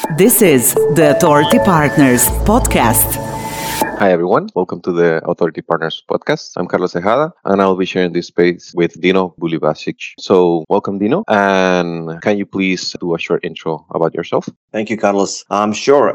This is the Authority Partners podcast. Hi, everyone. Welcome to the Authority Partners podcast. I'm Carlos Tejada, and I'll be sharing this space with Dino Bulibasic. So, welcome, Dino. And can you please do a short intro about yourself? Thank you, Carlos. Sure.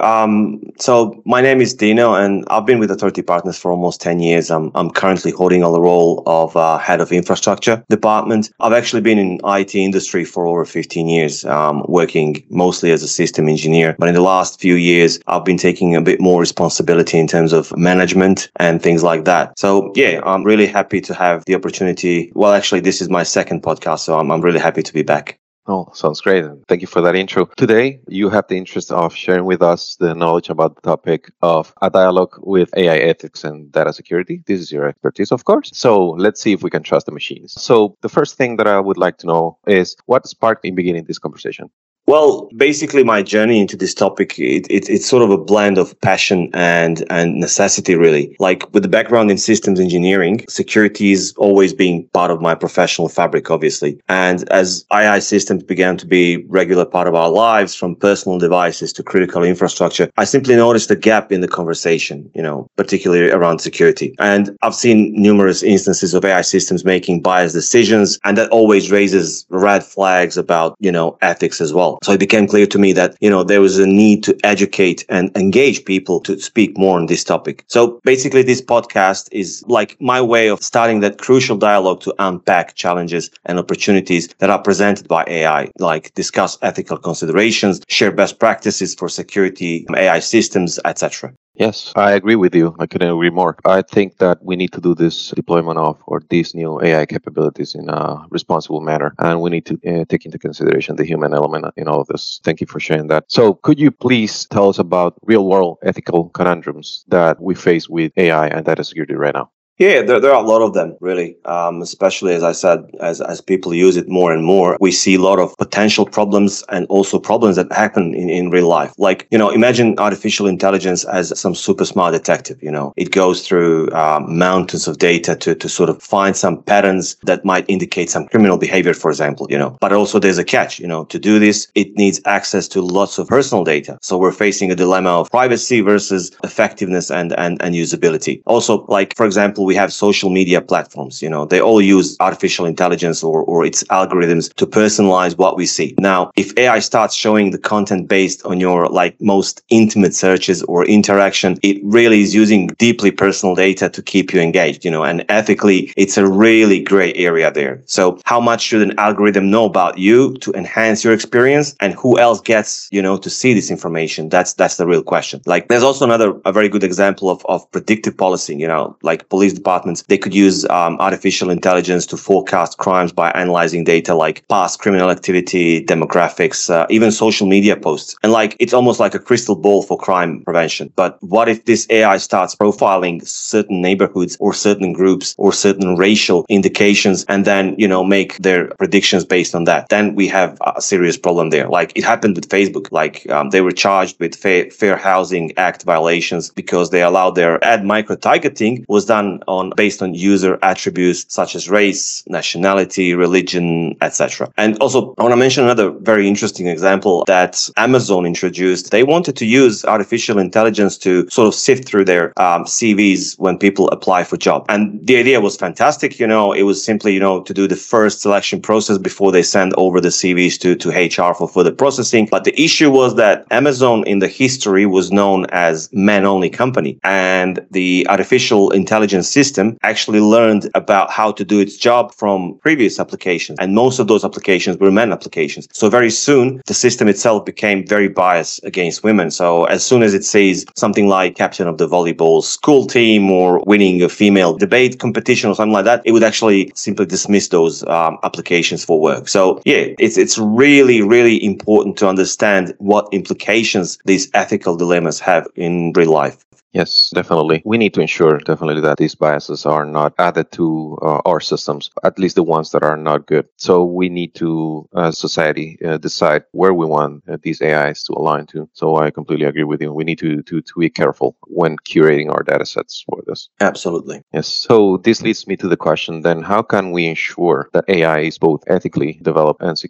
So my name is Dino, and I've been with Authority Partners for almost 10 years. I'm currently holding the role of head of infrastructure department. I've actually been in IT industry for over 15 years, working mostly as a system engineer. But in the last few years, I've been taking a bit more responsibility in terms of management and things like that. So yeah, I'm really happy to have the opportunity. Well, actually, this is my second podcast, so I'm really happy to be back. Oh, sounds great. And thank you for that intro. Today, you have the interest of sharing with us the knowledge about the topic of a dialogue with AI ethics and data security. This is your expertise, of course. So let's see if we can trust the machines. So the first thing that I would like to know is what sparked in beginning this conversation? Well, basically, my journey into this topic, it's sort of a blend of passion and necessity, really. Like with the background in systems engineering, security is always being part of my professional fabric, obviously. And as AI systems began to be regular part of our lives, from personal devices to critical infrastructure, I simply noticed a gap in the conversation, particularly around security. And I've seen numerous instances of AI systems making biased decisions, and that always raises red flags about, ethics as well. So it became clear to me that, there was a need to educate and engage people to speak more on this topic. So basically, this podcast is like my way of starting that crucial dialogue to unpack challenges and opportunities that are presented by AI, like discuss ethical considerations, share best practices for security, AI systems, etc. Yes, I agree with you. I couldn't agree more. I think that we need to do this deployment of or these new AI capabilities in a responsible manner, and we need to take into consideration the human element in all of this. Thank you for sharing that. So, could you please tell us about real-world ethical conundrums that we face with AI and data security right now? Yeah, there are a lot of them, really. Especially, as I said, as people use it more and more, we see a lot of potential problems and also problems that happen in real life. Like, imagine artificial intelligence as some super smart detective. It goes through mountains of data to sort of find some patterns that might indicate some criminal behavior, for example. But also there's a catch. To do this, it needs access to lots of personal data. So we're facing a dilemma of privacy versus effectiveness and usability. Also, like, for example, we have social media platforms, they all use artificial intelligence or its algorithms to personalize what we see. Now, if AI starts showing the content based on your most intimate searches or interaction, it really is using deeply personal data to keep you engaged, and ethically, it's a really gray area there. So how much should an algorithm know about you to enhance your experience, and who else gets, to see this information? That's the real question. Like, there's also a very good example of predictive policing, like police departments, they could use artificial intelligence to forecast crimes by analyzing data like past criminal activity, demographics, even social media posts. And it's almost like a crystal ball for crime prevention. But what if this AI starts profiling certain neighborhoods or certain groups or certain racial indications and then, make their predictions based on that? Then we have a serious problem there. Like it happened with Facebook. They were charged with Fair Housing Act violations because they allowed their ad micro-targeting was done based on user attributes such as race, nationality, religion, etc. And also, I want to mention another very interesting example that Amazon introduced. They wanted to use artificial intelligence to sort of sift through their CVs when people apply for jobs. And the idea was fantastic. It was simply, to do the first selection process before they send over the CVs to HR for further processing. But the issue was that Amazon in the history was known as men-only company, and the artificial intelligence system actually learned about how to do its job from previous applications. And most of those applications were men applications. So very soon, the system itself became very biased against women. So as soon as it sees something like captain of the volleyball school team or winning a female debate competition or something like that, it would actually simply dismiss those applications for work. So yeah, it's really, really important to understand what implications these ethical dilemmas have in real life. Yes, definitely. We need to ensure definitely that these biases are not added to our systems, at least the ones that are not good. So we need to, as society, decide where we want these AIs to align to. So I completely agree with you. We need to be careful when curating our data sets for this. Absolutely. Yes. So this leads me to the question then, how can we ensure that AI is both ethically developed and secure?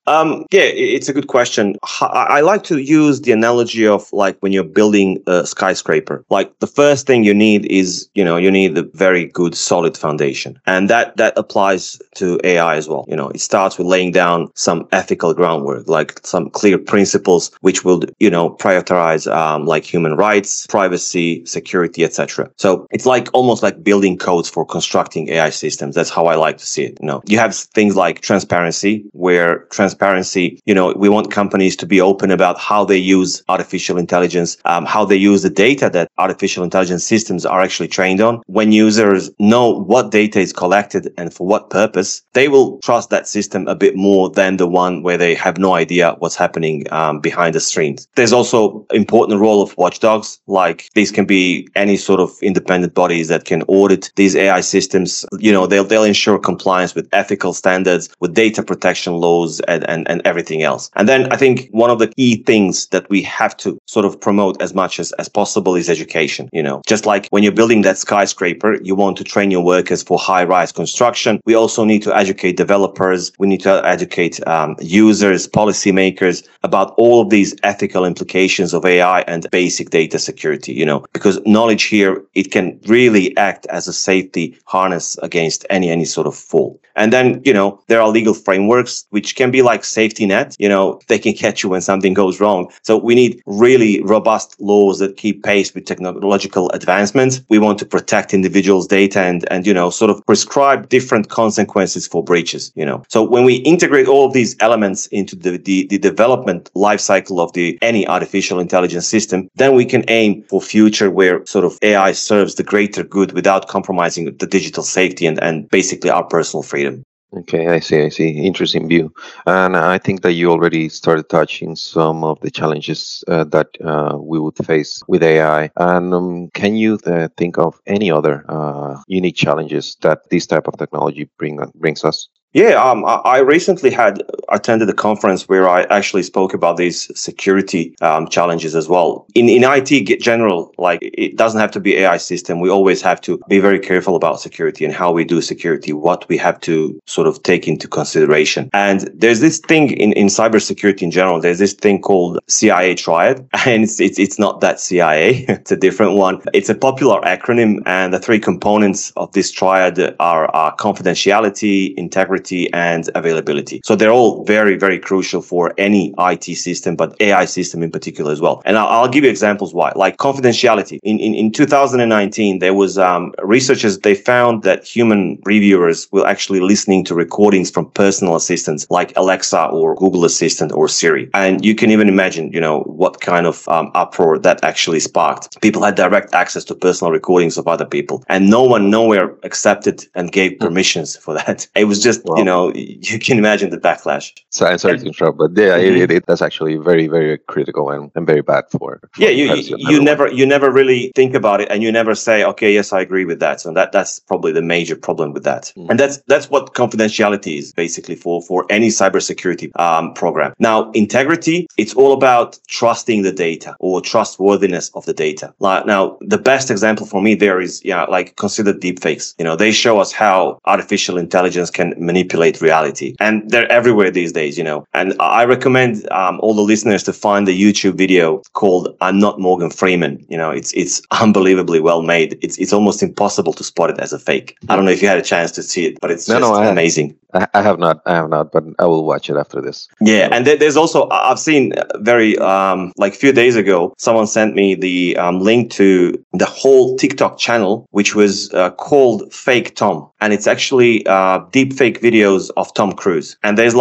It's a good question. I like to use the analogy of like when you're building a skyscraper. Like the first thing you need is, you need a very good solid foundation. And that applies to AI as well. It starts with laying down some ethical groundwork, like some clear principles which will, prioritize like human rights, privacy, security, etc. So it's like almost like building codes for constructing AI systems. That's how I like to see it. You have things like transparency, where transparency, we want companies to be open about how they use artificial intelligence, how they use the data that artificial intelligence systems are actually trained on. When users know what data is collected and for what purpose, they will trust that system a bit more than the one where they have no idea what's happening behind the scenes. There's also important role of watchdogs, like these can be any sort of independent bodies that can audit these AI systems. They'll ensure compliance with ethical standards, with data protection laws and everything else. And then I think one of the key things that we have to sort of promote as much as possible is education. Just like when you're building that skyscraper, you want to train your workers for high-rise construction. We also need to educate developers. We need to educate users, policymakers about all of these ethical implications of AI and basic data security, because knowledge here, it can really act as a safety harness against any sort of fall. And then, there are legal frameworks which can be like safety net. They can catch you when something goes wrong. So we need really robust laws that keep pace with technological advancements. We want to protect individuals' data and sort of prescribe different consequences for breaches, So when we integrate all of these elements into the development life cycle of any artificial intelligence system, then we can aim for future where sort of AI serves the greater good without compromising the digital safety and basically our personal freedom. Okay, I see. Interesting view. And I think that you already started touching some of the challenges that we would face with AI. And can you think of any other unique challenges that this type of technology brings us? Yeah, I recently attended a conference where I actually spoke about these security challenges as well. In IT general, like it doesn't have to be AI system. We always have to be very careful about security and how we do security, what we have to sort of take into consideration. And there's this thing in cybersecurity in general. There's this thing called CIA Triad, and it's not that CIA. It's a different one. It's a popular acronym, and the three components of this triad are confidentiality, integrity, and availability. So they're all very, very crucial for any IT system, but AI system in particular as well. And I'll give you examples why. Like confidentiality. In 2019, there was researchers, they found that human reviewers were actually listening to recordings from personal assistants like Alexa or Google Assistant or Siri. And you can even imagine, what kind of uproar that actually sparked. People had direct access to personal recordings of other people, and no one nowhere accepted and gave permissions for that. It was just, you can imagine the backlash. So I'm sorry to interrupt, but that's actually very, very critical and very bad for you never really think about it, and you never say, okay, yes, I agree with that. So that's probably the major problem with that. And that's what confidentiality is basically for any cybersecurity program. Now, integrity, it's all about trusting the data or trustworthiness of the data. Now, the best example for me there is, consider deepfakes. They show us how artificial intelligence can manipulate reality, and they're everywhere these days. And I recommend all the listeners to find the YouTube video called "I'm Not Morgan Freeman." It's unbelievably well made. It's almost impossible to spot it as a fake. I don't know if you had a chance to see it, but it's amazing. I have not, but I will watch it after this. Yeah, and there's also, I've seen very, like a few days ago, someone sent me the link to the whole TikTok channel, which was called Fake Tom. And it's actually deep fake videos of Tom Cruise. And there's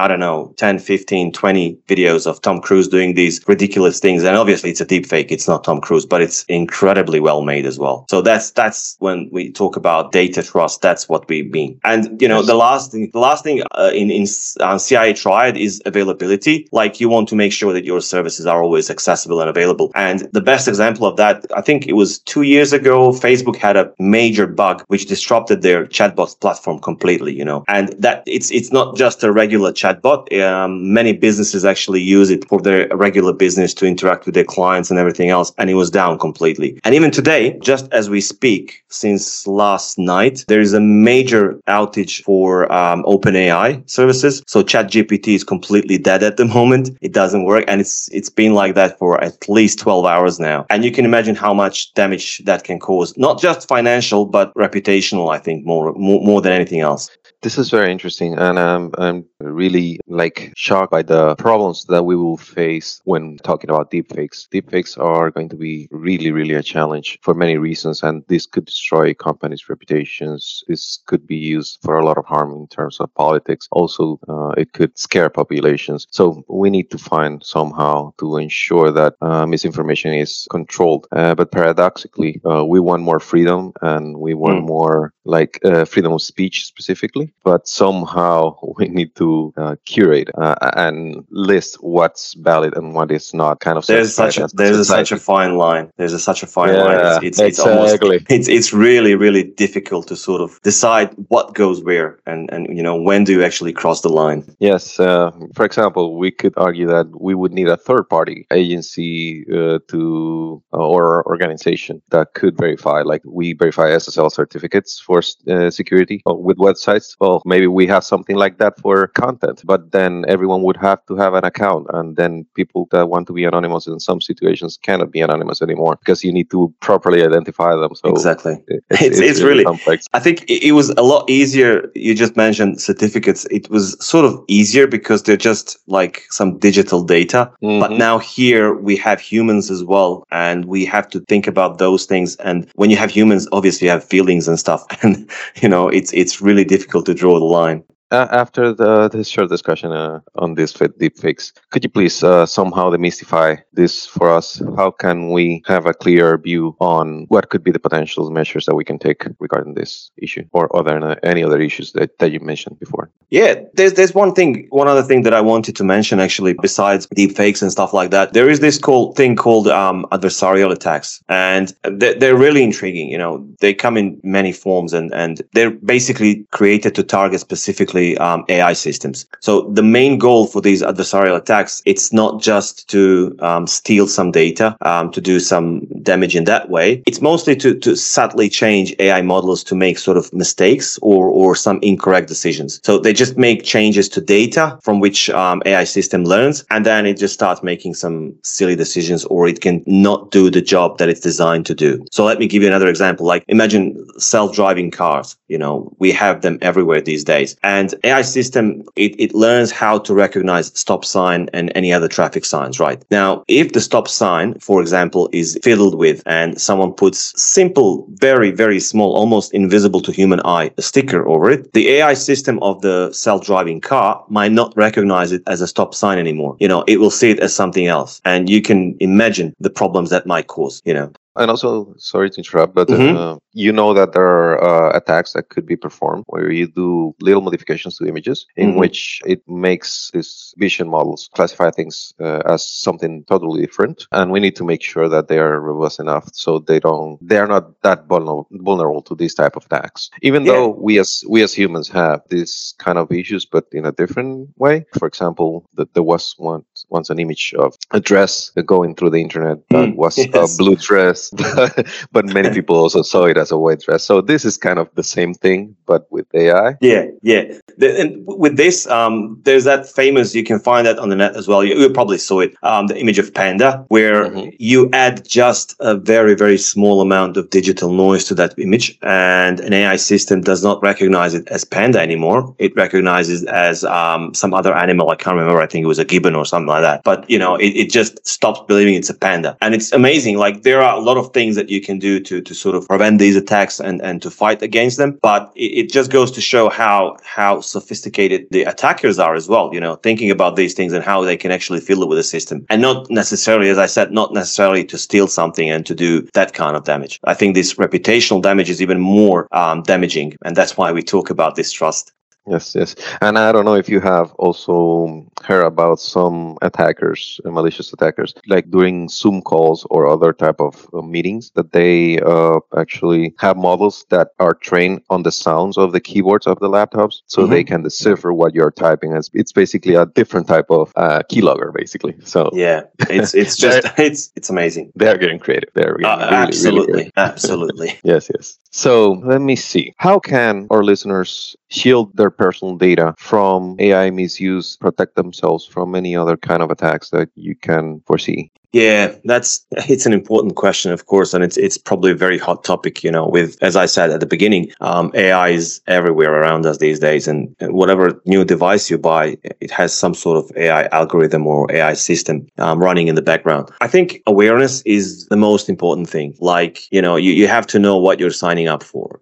10, 15, 20 videos of Tom Cruise doing these ridiculous things. And obviously it's a deep fake. It's not Tom Cruise, but it's incredibly well made as well. So that's when we talk about data trust, that's what we mean. And, the last thing in CIA Triad is availability. Like you want to make sure that your services are always accessible and available. And the best example of that, I think it was 2 years ago, Facebook had a major bug which disrupted their chatbot platform completely, And that it's not just a regular chatbot. Many businesses actually use it for their regular business to interact with their clients and everything else. And it was down completely. And even today, just as we speak, since last night, there is a major outage for OpenAI services. So ChatGPT is completely dead at the moment. It doesn't work. And it's been like that for at least 12 hours now. And you can imagine how much damage that can cause, not just financial, but reputational, I think, more than anything else. This is very interesting, and I'm really shocked by the problems that we will face when talking about deepfakes. Deepfakes are going to be really, really a challenge for many reasons, and this could destroy companies' reputations. This could be used for a lot of harm in terms of politics. Also, it could scare populations. So we need to find somehow to ensure that misinformation is controlled. But paradoxically, we want more freedom, and we want more freedom of speech specifically. But somehow we need to curate and list what's valid and what is not. There's such a fine line. Such a fine line. It's exactly. It's really, really difficult to sort of decide what goes where and when do you actually cross the line. Yes. For example, we could argue that we would need a third party agency or organization that could verify, like we verify SSL certificates for security with websites. Well, maybe we have something like that for content, but then everyone would have to have an account, and then people that want to be anonymous in some situations cannot be anonymous anymore because you need to properly identify them. So exactly, it's really complex. I think it was a lot easier. You just mentioned certificates. It was sort of easier because they're just like some digital data. Mm-hmm. But now here we have humans as well, and we have to think about those things. And when you have humans, obviously you have feelings and stuff, and it's really difficult to draw the line. After this short discussion on these deepfakes, could you please somehow demystify this for us? How can we have a clear view on what could be the potential measures that we can take regarding this issue or any other issues that you mentioned before? Yeah, there's one other thing that I wanted to mention actually, besides deepfakes and stuff like that. There is this thing called adversarial attacks, and they're really intriguing. They come in many forms, and they're basically created to target specifically AI systems. So the main goal for these adversarial attacks, it's not just to steal some data, to do some damage in that way. It's mostly to subtly change AI models to make sort of mistakes or some incorrect decisions. So they just make changes to data from which AI system learns, and then it just starts making some silly decisions, or it can not do the job that it's designed to do. So let me give you another example. Like imagine self-driving cars. We have them everywhere these days. And AI system, it learns how to recognize stop sign and any other traffic signs, right? Now, if the stop sign, for example, is fiddled with and someone puts simple, very, very small, almost invisible to human eye, a sticker over it, the AI system of the self-driving car might not recognize it as a stop sign anymore. It will see it as something else. And you can imagine the problems that might cause, And also, sorry to interrupt, but that there are attacks that could be performed where you do little modifications to images in which it makes these vision models classify things as something totally different. And we need to make sure that they are robust enough so they are not that vulnerable to these type of attacks. Even though we as humans have these kind of issues, but in a different way. For example, there was once an image of a dress going through the internet that was a blue dress. But many people also saw it as a white dress. So this is kind of the same thing, but with AI. Yeah. And with this, there's that famous, you can find that on the net as well. You probably saw it, the image of panda, where you add just a very, very small amount of digital noise to that image, and an AI system does not recognize it as panda anymore. It recognizes as some other animal. I can't remember. I think it was a gibbon or something like that. But, it just stops believing it's a panda. And it's amazing. Like there are a lot of things that you can do to sort of prevent these attacks and to fight against them. But it just goes to show how sophisticated the attackers are as well, thinking about these things and how they can actually fiddle with the system. And not necessarily, as I said, not necessarily to steal something and to do that kind of damage. I think this reputational damage is even more damaging. And that's why we talk about distrust. Yes, yes. And I don't know if you have also heard about some attackers, malicious attackers, like during Zoom calls or other type of meetings, that they actually have models that are trained on the sounds of the keyboards of the laptops, so they Hmm. can decipher what you're typing. It's basically a different type of keylogger, basically. So Yeah, it's they're just it's amazing. they're getting creative. They're getting really, really creative. Absolutely, absolutely. Yes, yes. So let me see. How can our listeners shield their personal data from AI misuse, protect themselves from any other kind of attacks that you can foresee? Yeah, it's an important question, of course, and it's probably a very hot topic. With, as I said at the beginning, AI is everywhere around us these days, and whatever new device you buy, it has some sort of AI algorithm or AI system running in the background. I think awareness is the most important thing. Like, you have to know what you're signing up for.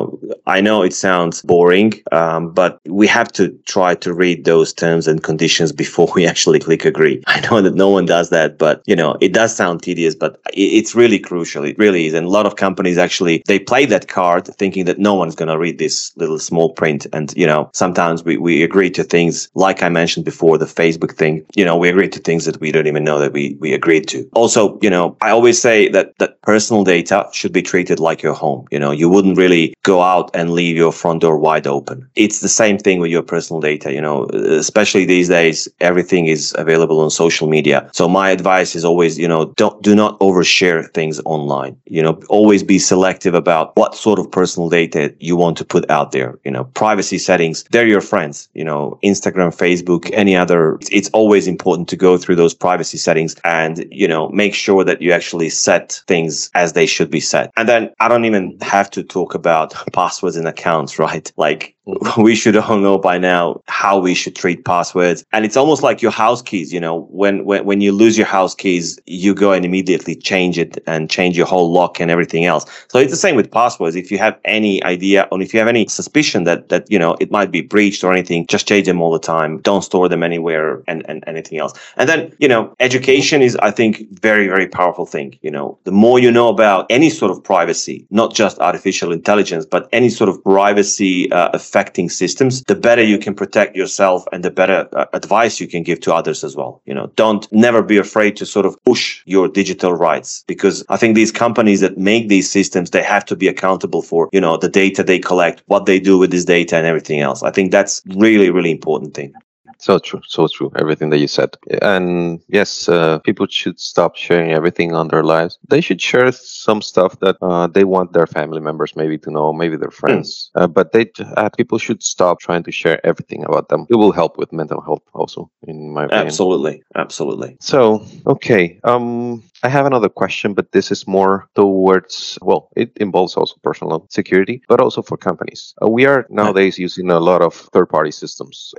I know it sounds boring, but we have to try to read those terms and conditions before we actually click agree. I know that no one does that, but it does sound tedious, but it's really crucial. It really is. And a lot of companies actually, they play that card thinking that no one's going to read this little small print. And, sometimes we agree to things like I mentioned before, the Facebook thing, we agree to things that we don't even know that we agreed to. Also, I always say that personal data should be treated like your home. You wouldn't really go out and leave your front door wide open. It's the same thing with your personal data, especially these days, everything is available on social media. So my advice is always, do not overshare things online. Always be selective about what sort of personal data you want to put out there. Privacy settings, they're your friends, Instagram, Facebook, any other. It's always important to go through those privacy settings and, make sure that you actually set things as they should be set. And then I don't even have to talk about passwords and accounts, right? Like, we should all know by now how we should treat passwords. And it's almost like your house keys, when you lose your house keys, you go and immediately change it and change your whole lock and everything else. So it's the same with passwords. If you have any idea or if you have any suspicion that it might be breached or anything, just change them all the time. Don't store them anywhere and anything else. And then, education is, I think, very, very powerful thing. The more you know about any sort of privacy, not just artificial intelligence, but any sort of privacy affecting systems, the better you can protect yourself and the better advice you can give to others as well. Don't never be afraid to sort of push your digital rights, because I think these companies that make these systems, they have to be accountable for, the data they collect, what they do with this data and everything else. I think that's really, really important thing. So true, so true. Everything that you said, and yes, people should stop sharing everything on their lives. They should share some stuff that they want their family members maybe to know, maybe their friends. But people should stop trying to share everything about them. It will help with mental health, also, in my opinion. Absolutely, absolutely. So, okay. I have another question, but this is more towards, well, it involves also personal security, but also for companies. We are nowadays using a lot of third-party systems,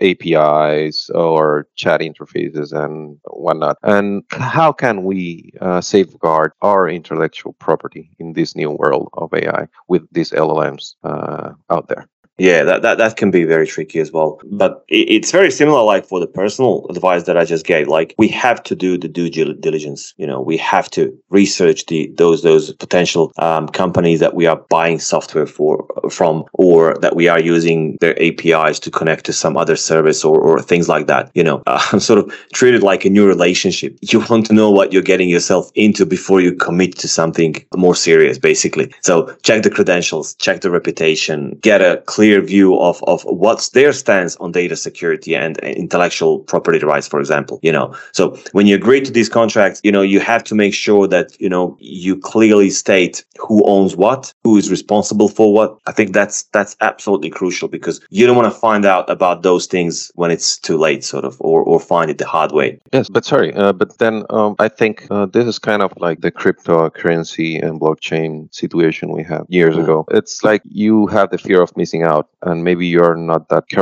APIs or chat interfaces and whatnot. And how can we safeguard our intellectual property in this new world of AI with these LLMs out there? Yeah, that can be very tricky as well. But it's very similar, like for the personal advice that I just gave. Like, we have to do the due diligence. We have to research those potential companies that we are buying software from, or that we are using their APIs to connect to some other service or things like that. Sort of treat it like a new relationship. You want to know what you're getting yourself into before you commit to something more serious, basically. So check the credentials, check the reputation, get a clear view of what's their stance on data security and intellectual property rights, for example. So when you agree to these contracts, you have to make sure that you clearly state who owns what, who is responsible for what. I think that's absolutely crucial, because you don't want to find out about those things when it's too late, sort of, or find it the hard way. Yes, but sorry, but then I think this is kind of like the cryptocurrency and blockchain situation we had years ago. It's like you have the fear of missing out, and maybe you're not that careful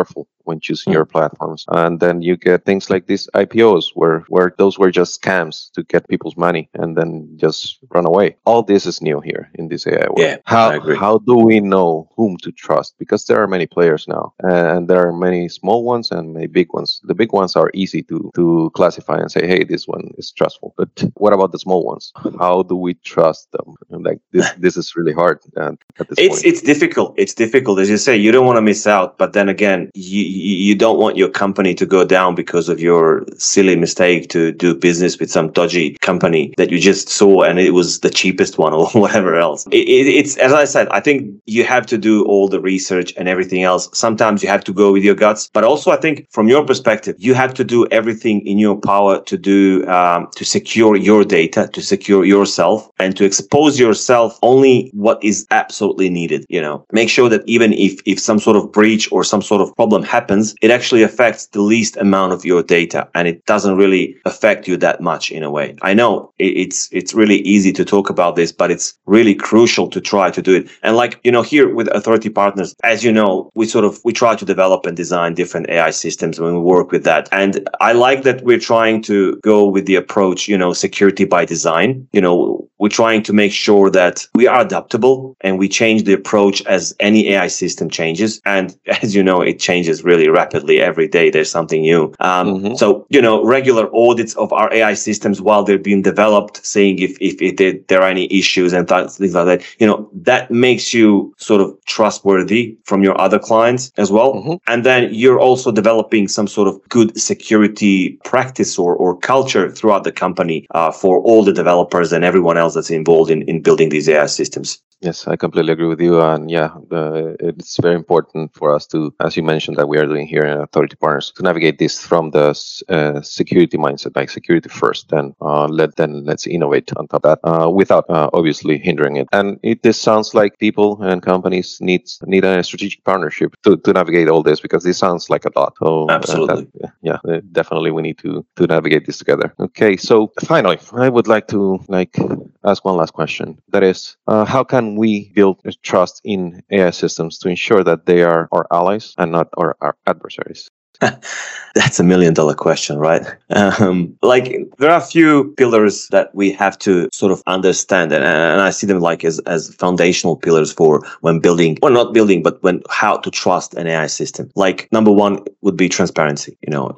when choosing your platforms. And then you get things like these IPOs where those were just scams to get people's money and then just run away. All this is new here in this AI world. Yeah, I agree. How do we know whom to trust? Because there are many players now, and there are many small ones and many big ones. The big ones are easy to classify and say, hey, this one is trustful. But what about the small ones? How do we trust them? And like this is really hard at this point. It's difficult. It's difficult. As you say, you don't want to miss out, but then again, you don't want your company to go down because of your silly mistake to do business with some dodgy company that you just saw and it was the cheapest one or whatever else. It's, as I said, I think you have to do all the research and everything else. Sometimes you have to go with your guts, but also I think from your perspective, you have to do everything in your power to do, to secure your data, to secure yourself and to expose yourself only what is absolutely needed. Make sure that even if some sort of breach or some sort of problem happens, it actually affects the least amount of your data and it doesn't really affect you that much in a way. I know it's really easy to talk about this, but it's really crucial to try to do it. And like, here with Authority Partners, as you know, we try to develop and design different AI systems when we work with that. And I like that we're trying to go with the approach, security by design. We're trying to make sure that we are adaptable and we change the approach as any AI system changes. And as you know, it changes really rapidly every day. There's something new. So, regular audits of our AI systems while they're being developed, saying if there are any issues and things like that, that makes you sort of trustworthy from your other clients as well. And then you're also developing some sort of good security practice or culture throughout the company for all the developers and everyone else that's involved in building these AI systems. Yes, I completely agree with you. And yeah, it's very important for us to, as you mentioned, that we are doing here in Authority Partners, to navigate this from the security mindset, like security first, then let's innovate on top of that without obviously hindering it. And this sounds like people and companies need a strategic partnership to navigate all this, because this sounds like a lot. So absolutely, definitely we need to navigate this together. Okay, so finally, I would like to ask one last question. That is, how can we build trust in AI systems to ensure that they are our allies and not our adversaries? That's $1 million question, right? There are a few pillars that we have to sort of understand, and I see them as foundational pillars for when building, or not building, but how to trust an AI system. Number one would be transparency.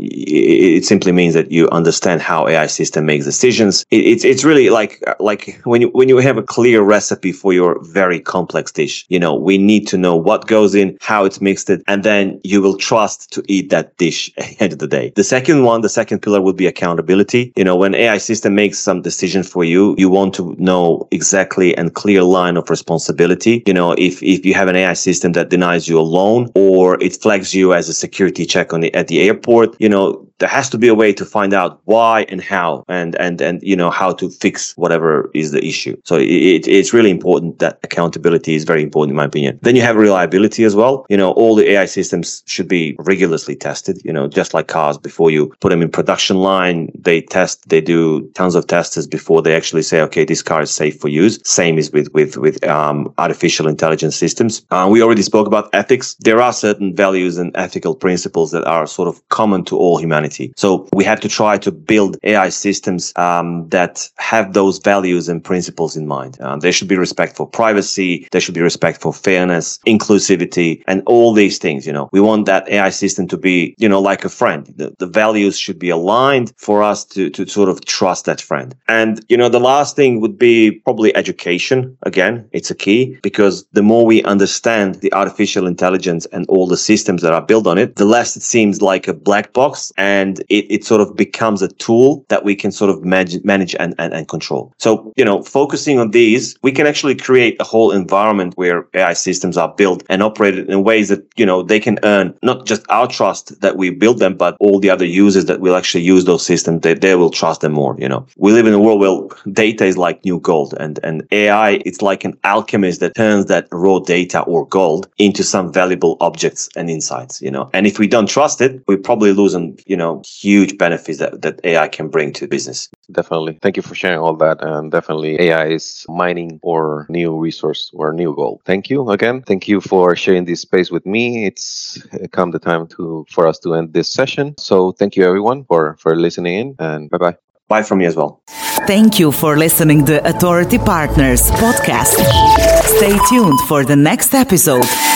It simply means that you understand how AI system makes decisions. It's really like when you have a clear recipe for your very complex dish. We need to know what goes in, how it's mixed, and then you will trust to eat that dish at the end of the day. The second pillar would be accountability. When AI system makes some decision for you, you want to know exactly and clear line of responsibility. If you have an AI system that denies you a loan or it flags you as a security check at the airport, there has to be a way to find out why and how and how to fix whatever is the issue. So it's really important that accountability is very important in my opinion. Then you have reliability as well. All the AI systems should be rigorously tested, just like cars. Before you put them in production line, they do tons of tests before they actually say, okay, this car is safe for use. Same is with artificial intelligence systems. We already spoke about ethics. There are certain values and ethical principles that are sort of common to all humanity. So we have to try to build AI systems that have those values and principles in mind. There should be respect for privacy. There should be respect for fairness, inclusivity, and all these things. We want that AI system to be, like a friend. The values should be aligned for us to sort of trust that friend. And, the last thing would be probably education. Again, it's a key, because the more we understand the artificial intelligence and all the systems that are built on it, the less it seems like a black box, and it sort of becomes a tool that we can sort of manage and control. So, focusing on these, we can actually create a whole environment where AI systems are built and operated in ways that, they can earn not just our trust that we build them, but all the other users that will actually use those systems, they will trust them more. We live in a world where data is like new gold, and AI, it's like an alchemist that turns that raw data or gold into some valuable objects and insights. And if we don't trust it, we probably lose huge benefits that AI can bring to business. Definitely. Thank you for sharing all that. And definitely AI is mining our new resource or new goal. Thank you again. Thank you for sharing this space with me. It's come the time for us to end this session. So thank you everyone for listening in, and bye-bye. Bye from me as well. Thank you for listening to Authority Partners podcast. Stay tuned for the next episode.